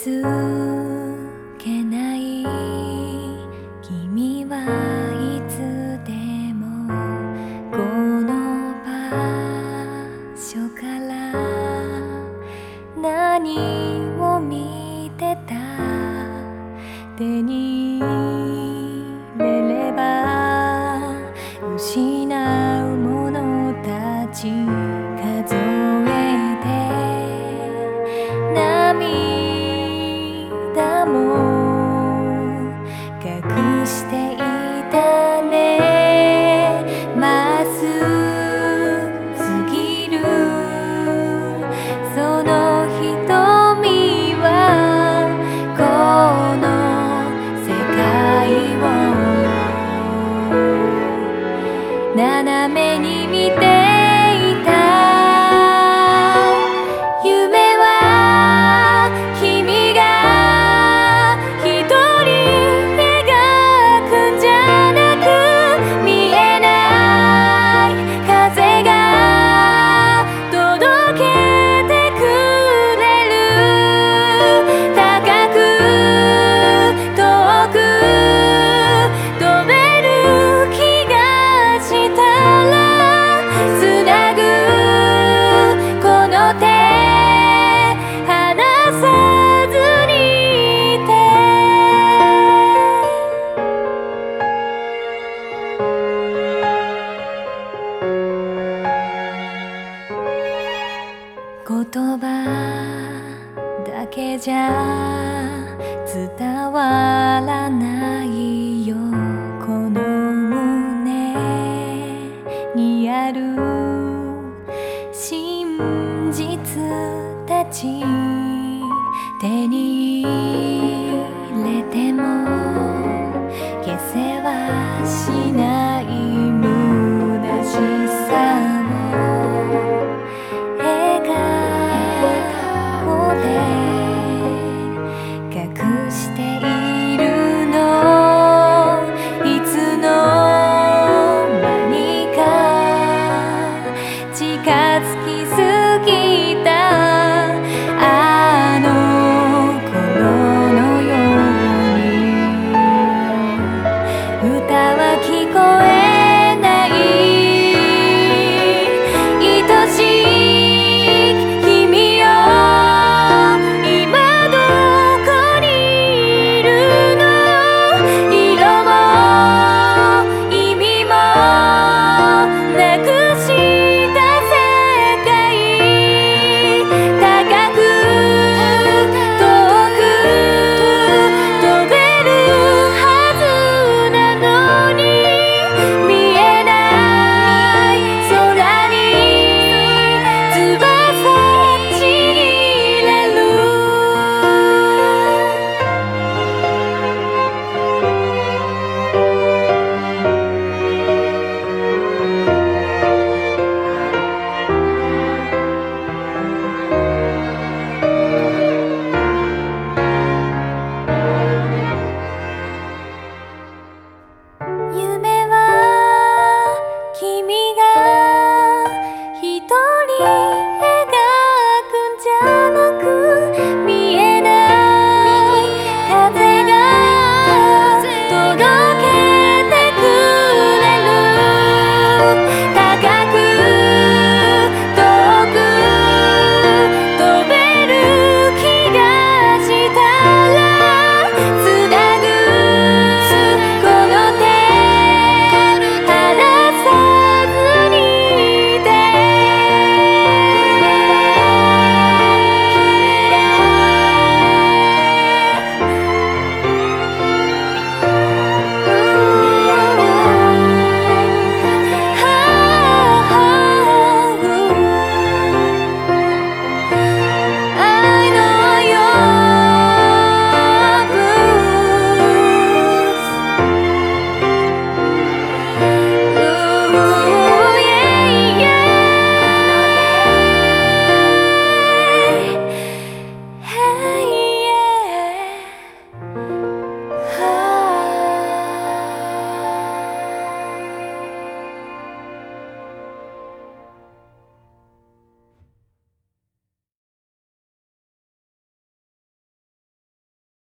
づけない君はいつでもこの場所から何を見てた手に入れれば失うものたち数えて涙も隠していたねまっすぐぎるその瞳はこの世界を斜めに見て言葉だけじゃ伝わらないよこの胸にある真実たち手に入れても消せはしない虚しさ隠しているのいつの間にか近づきすぎたあの頃のように歌は聞こえない愛しい君よOh